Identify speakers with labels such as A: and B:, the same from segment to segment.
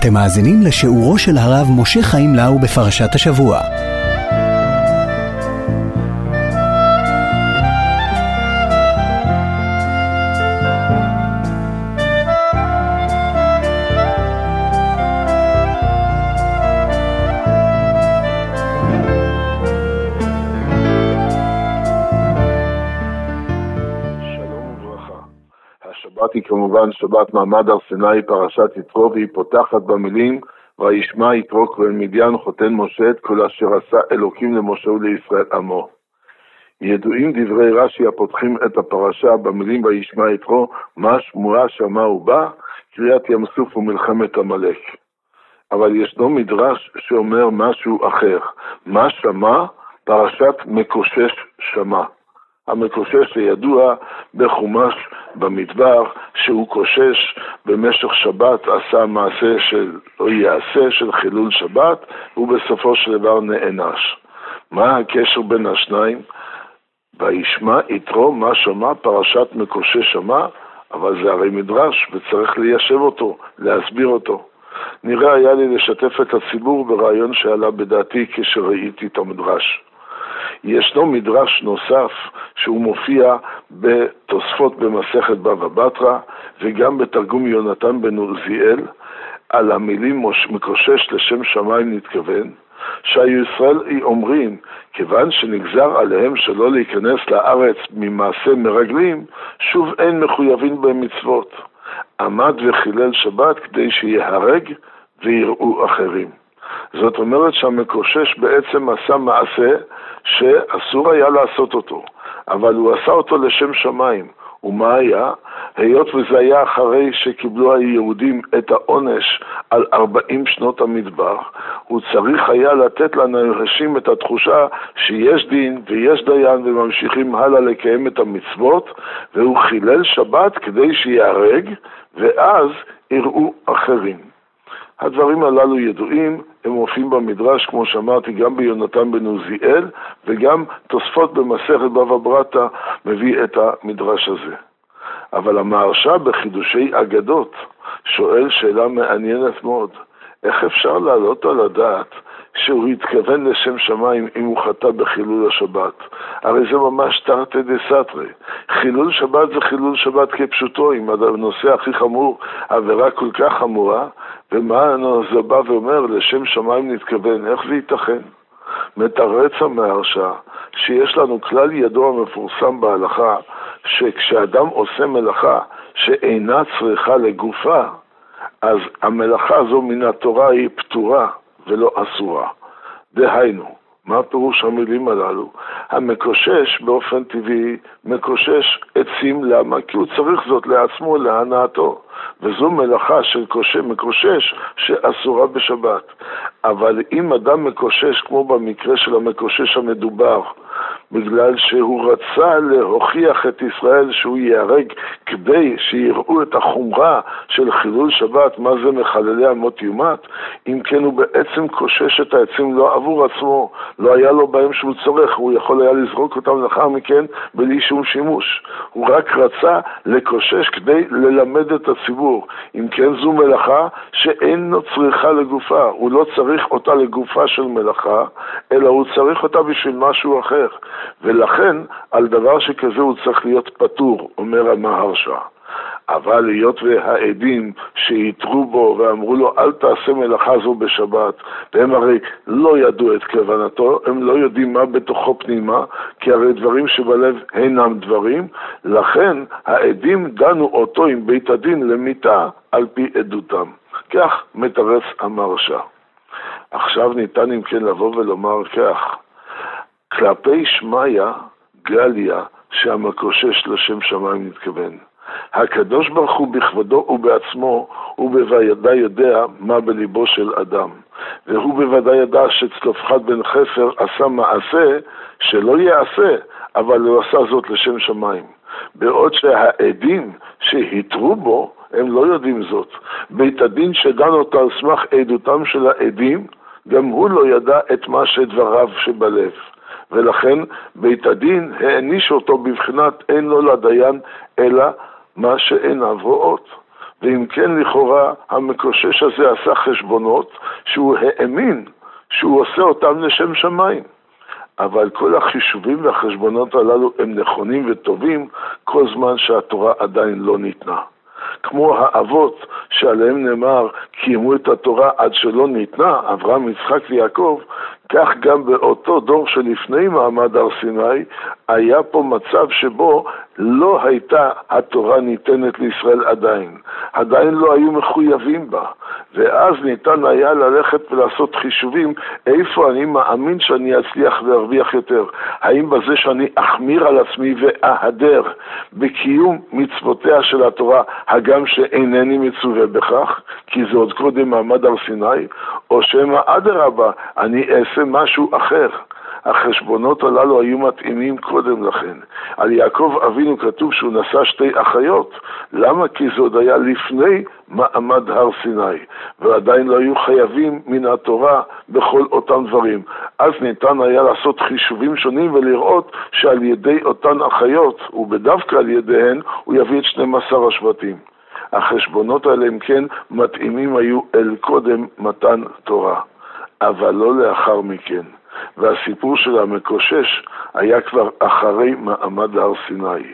A: אתם מאזינים לשיעורו של הרב משה חיים לאו בפרשת השבוע.
B: השבת היא כמובן שבת מעמד הר סיני, פרשת יתרו, והיא פותחת במילים וישמע יתרו כהן מדיין חותן משה את כל אשר עשה אלוקים למשה ולישראל עמו. ידועים דברי רש"י הפותחים את הפרשה במילים וישמע יתרו, מה שמועה שמע ובא, קריאת ים סוף ומלחמת עמלק. אבל ישנו מדרש שאומר משהו אחר. מה שמע? פרשת מקושש שמע. המקושש שידוע בחומש במדבר שהוא קושש במשך שבת, עשה מעשה שלא יעשה של חילול שבת, ובסופו של דבר נענש. מה הקשר בין השניים? וישמע יתרו מה שמע, פרשת מקושש שמע, אבל זה הרי מדרש וצריך ליישב אותו, להסביר אותו. נראה היה לי לשתף את הציבור ברעיון שעלה בדעתי כשראיתי את המדרש. ישנו מדרש נוסף שהוא מופיע בתוספות במסכת בבא בתרא וגם בתרגום יונתן בן עוזיאל על המילים מקושש לשם שמיים נתכוון, שהישראל אומרים כיוון שנגזר עליהם שלא להיכנס לארץ ממעשה מרגלים, שוב אין מחויבים במצוות. עמד וחילל שבת כדי שיהרג ויראו אחרים. זאת אומרת שהמקושש בעצם עשה מעשה שאסור היה לעשות אותו, אבל הוא עשה אותו לשם שמיים. ומה היה? היות וזה היה אחרי שקיבלו היהודים את העונש על 40 שנות המדבר, הוא צריך היה לתת לאנשים את התחושה שיש דין ויש דיין וממשיכים הלאה לקיים את המצוות, והוא חילל שבת כדי שיהרג ואז יראו אחרים. הדברים הללו ידועים, הם מופיעים במדרש, כמו שאמרתי, גם ביונתן בן עוזיאל, וגם תוספות במסכת בבא בתרא מביא את המדרש הזה. אבל המהרש"א בחידושי אגדות שואל שאלה מעניינת מאוד. איך אפשר לעלות על הדעת שהוא התכוון לשם שמיים אם הוא חטא בחילול השבת? הרי זה ממש תרתי דסתרי. חילול שבת זה חילול שבת כפשוטו, אם הנושא הכי חמור, עבירה כל כך חמורה, ומה זה בא ואומר לשם שמיים נתכוון? איך זה ייתכן? מתרץ המהרש"א שיש לנו כלל ידוע מפורסם בהלכה, שכשאדם עושה מלאכה שאינה צריכה לגופה, אז המלאכה הזו מן התורה היא פטורה ולא אסורה. דהיינו, מה פירוש המילים הללו? המקושש באופן טבעי מקושש עצים, למה? כי הוא צריך זאת לעצמו להנאתו, וזו מלאכה של מקושש שאסורה בשבת. אבל אם אדם מקושש כמו במקרה של המקושש המדובר, בגלל שהוא רצה להוכיח את ישראל שהוא ייהרג כדי שיראו את החומרה של חילול שבת, מה זה מחללי אמות יומת, אם כן הוא בעצם קושש את העצים לא עבור עצמו, לא היה לו בהם שום צורך, הוא יכול היה לזרוק אותם לאחר מכן בלי שום שימוש. הוא רק רצה לקושש כדי ללמד את הציבור. אם כן זו מלאכה שאין לו צריכה לגופה, הוא לא צריך אותה לגופה של מלאכה, אלא הוא צריך אותה בשביל משהו אחר. ולכן על דבר שכזה הוא צריך להיות פטור, אומר המהרש"א. אבל היות והעדים שיתרו בו ואמרו לו אל תעשה מלאכה זו בשבת, והם הרי לא ידעו את כוונתו, הם לא יודעים מה בתוכו פנימה, כי הרי דברים שבלב אינם דברים, לכן העדים דנו אותו עם בית הדין למיתה על פי עדותם. כך מתרץ המהרש"א. עכשיו ניתן אם כן לבוא ולומר כך, כלפי שמיה גליה שהמקושש לשם שמיים נתכוון. הקדוש ברוך הוא בכבודו ובעצמו ובוודאי יודע מה בליבו של אדם, והוא בוודאי ידע שצלופחד בן חפר עשה מעשה שלא יעשה, אבל הוא עשה זאת לשם שמיים, בעוד שהעדים שהתרו בו הם לא יודעים זאת. בית הדין שדן אותו על סמך עדותם של העדים, גם הוא לא ידע את מה שדבריו שבלב, ולכן בית הדין העניש אותו בבחינת אין לו לדיין אלא מה שעיניו רואות. ואם כן לכאורה המקושש הזה עשה חשבונות שהוא האמין שהוא עושה אותם לשם שמיים. אבל כל החישובים והחשבונות הללו הם נכונים וטובים כל זמן שהתורה עדיין לא ניתנה. כמו האבות שעליהם נאמר קיימו את התורה עד שלא ניתנה, אברהם, יצחק ויעקב, כך גם באותו דור שלפני מעמד הר סיני היה פה מצב שבו לא הייתה התורה ניתנת לישראל עדיין לא היו מחויבים בה, ואז ניתן היה ללכת ולעשות חישובים איפה אני מאמין שאני אצליח להרוויח יותר, האם בזה שאני אחמיר על עצמי ואהדר בקיום מצוותיה של התורה הגם שאינני מצווה בכך כי זה עוד קודם מעמד הר סיני, או שמא אדרבה אני אעשה משהו אחר. החשבונות הללו היו מתאימים קודם לכן. על יעקב אבינו כתוב שהוא נשא 2 אחיות. למה? כי זה עוד היה לפני מעמד הר סיני, ועדיין לא היו חייבים מן התורה בכל אותם דברים. אז ניתן היה לעשות חישובים שונים ולראות שעל ידי אותן אחיות, ובדווקא על ידיהן, הוא יביא את 12 השבטים. החשבונות האלה אם כן מתאימים היו אל קודם מתן תורה, אבל לא לאחר מכן. והסיפור של המקושש היה כבר אחרי מעמד הר סיני.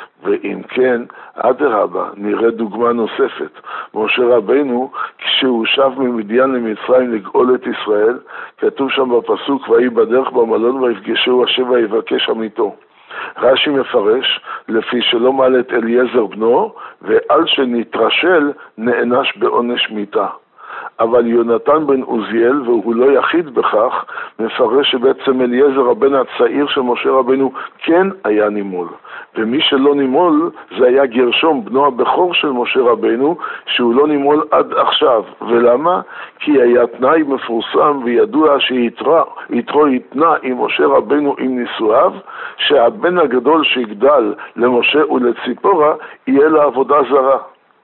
B: ואם כן, אדרבה, נראה דוגמה נוספת. משה רבנו, כשהוא שב ממדיין למצרים לגאול את ישראל, כתוב שם בפסוק, ויהי בדרך במלון ויפגשהו השם ויבקש עמיתו. רש"י מפרש, לפי שלא מעל את אליעזר בנו, ועל שנתרשל נענש בעונש מיתה. אבל יונתן בן עוזיאל, והוא לא יחיד בכך, מפרש שבעצם אליעזר הבן הצעיר של משה רבנו כן היה נימול. ומי שלא נימול זה היה גרשום, בנו הבכור של משה רבנו, שהוא לא נימול עד עכשיו. ולמה? כי היה תנאי מפורסם וידוע שיתרו יתנה עם משה רבנו עם נישואיו, שהבן הגדול שיגדל למשה ולציפורה יהיה לעבודה זרה.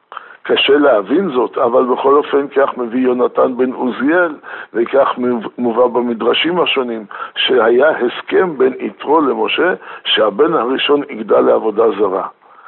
B: קשה להבין זאת, אבל בכל אופן כך מביא יונתן בן עוזיאל, וכך מובא במדרשים השונים, שהיה הסכם בין יתרו למשה, שהבן הראשון יגדל לעבודה זרה.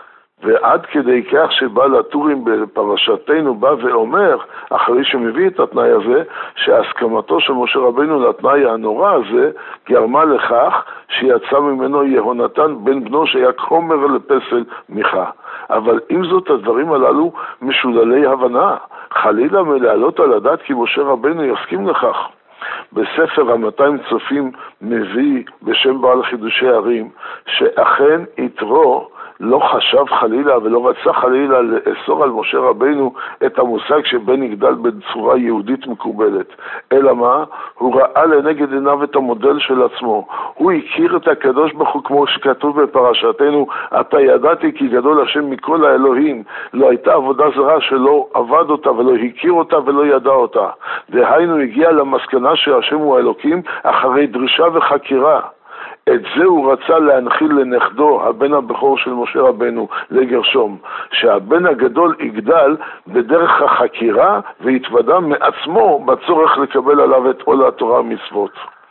B: ועד כדי כך שבעל הטורים בפרשתנו בא ואומר, אחרי שמביא את התנאי הזה, שהסכמתו של משה רבנו לתנאי הנורא הזה, גרמה לכך שיצא ממנו יהונתן בן בנו שהיה כומר לפסל מיכה. אבל עם זאת הדברים הללו משוללי הבנה, חלילה מלהעלות על הדעת כי משה רבנו יסכים לכך. בספר ה-200 צופים מביא בשם בעל חידושי ערים, שאכן יתרו לא חשב חלילה ולא רצה חלילה לאסור על משה רבנו את המושג שבן יגדל בצורה יהודית מקובלת. אלא מה? הוא ראה לנגד עיניו את המודל של עצמו. הוא הכיר את הקדוש ברוך הוא כמו שכתוב בפרשתנו, אתה ידעתי כי גדול השם מכל האלוהים. לא הייתה עבודה זרה שלא עבד אותה ולא הכיר אותה ולא ידע אותה. דהיינו הגיע למסקנה שהשם הוא האלוקים אחרי דרישה וחקירה. את זה הוא רצה להנחיל לנכדו, הבן הבכור של משה רבנו, לגרשום, שהבן הגדול יגדל בדרך החקירה ויתוודע מעצמו בצורך לקבל עליו את עול התורה מצוות.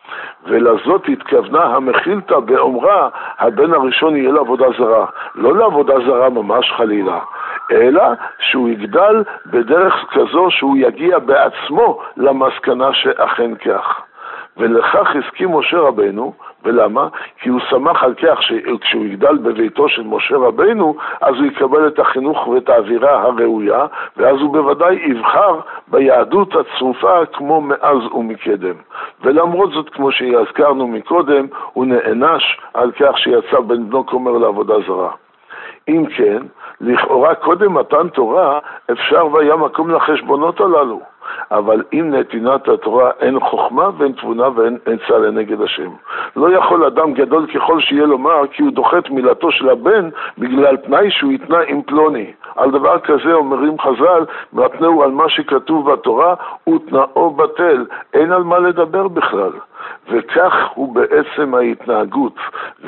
B: ולזאת התכוונה המחילתא באומרה, הבן הראשון יהיה לעבודה זרה. לא לעבודה זרה ממש חלילה, אלא שהוא יגדל בדרך כזו שהוא יגיע בעצמו למסקנה שאכן כך. ולכך הסכים משה רבנו, ולמה? כי הוא שמח על כך שכשהוא יגדל בביתו של משה רבנו, אז הוא יקבל את החינוך ואת האווירה הראויה, ואז הוא בוודאי יבחר ביהדות הצרופה כמו מאז ומקדם. ולמרות זאת, כמו שהזכרנו מקודם, הוא נענש על כך שיצא בן בנו כומר לעבודה זרה. אם כן, לכאורה קודם מתן תורה אפשר והיה מקום לחשבונות הללו. אבל עם נתינת התורה אין חוכמה ואין תבונה ואין עצה לנגד השם. לא יכול אדם גדול ככל שיהיה לומר כי הוא דוחה את מילתו של הבן בגלל תנאי שהוא יתנה עם פלוני. על דבר כזה אומרים חז"ל, מתנאו על מה שכתוב בתורה ותנאו בטל, אין על מה לדבר בכלל. וכך הוא בעצם ההתנהגות,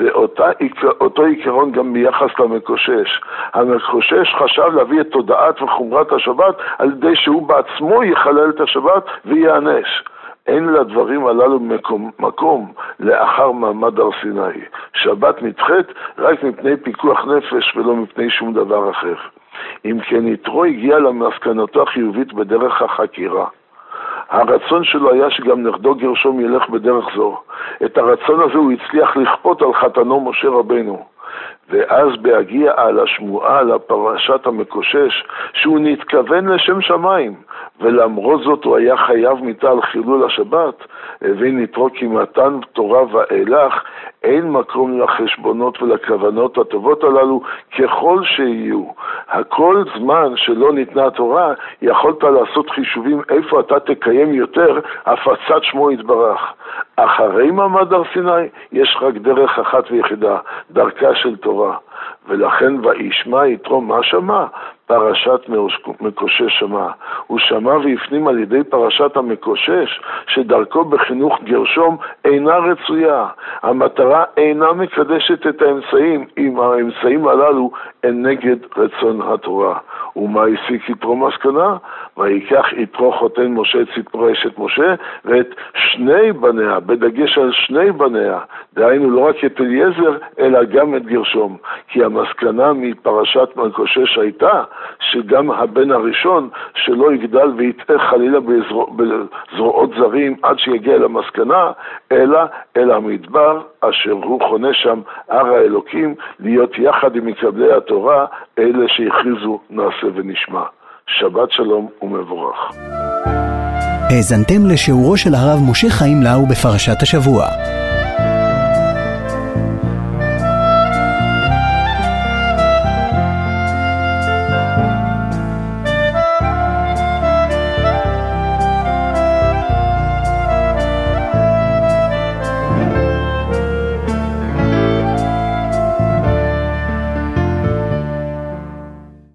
B: ואותו עיקרון גם ביחס למקושש. המקושש חשב להביא את תודעת וחומרת השבת על ידי שהוא בעצמו יחלל את השבת ויענש. אין לדברים הללו מקום לאחר מעמד הר סיני. שבת נדחית רק מפני פיקוח נפש ולא מפני שום דבר אחר. אם כן יתרו הגיע למסקנתו החיובית בדרך החקירה. הרצון שלו היה שגם נכדו גרשום ילך בדרך זו. את הרצון הזה הוא הצליח לכפות על חתנו משה רבנו. ואז בהגיע על השמועה, על הפרשת המקושש, שהוא נתכוון לשם שמיים, ולמרות זאת הוא היה חייב מיתה על חילול השבת, הבין יתרו כי מתן תורה ואילך, אין מקום לחשבונות ולכוונות הטובות הללו ככל שיהיו. הכל זמן שלא ניתנה התורה, יכולת לעשות חישובים איפה אתה תקיים יותר הפצת שמו יתברך. אחרי מעמד הר סיני יש רק דרך אחת ויחידה, דרכה של תורה. ולכן וישמע יתרו מה שמע? פרשת מקושש שמע. הוא שמע והפנים על ידי פרשת המקושש שדרכו בחינוך גרשום אינה רצויה. המטרה אינה מקדשת את האמצעים, אם האמצעים הללו הם נגד רצון התורה. ומה הסיק יתרו מסקנה? ויקח יתרו חותן משה את ציפורה אשת משה ואת שני בניה, בדגש על שני בניה, דהיינו לא רק את אליעזר אלא גם את גרשום. כי המסקנה מפרשת מקושש הייתה שגם הבן הראשון שלא יגדל ויתאה חלילה בזרועות זרים עד שיגיע למסקנה, אלא אל המדבר אשר הוא חונה שם הר האלוקים, להיות יחד עם מקבלי התורה, אלה שהכריזו נעשה ונשמע. שבת שלום ומבורך.
A: האזנתם לשיעורו של הרב משה חיים לאו בפרשת השבוע.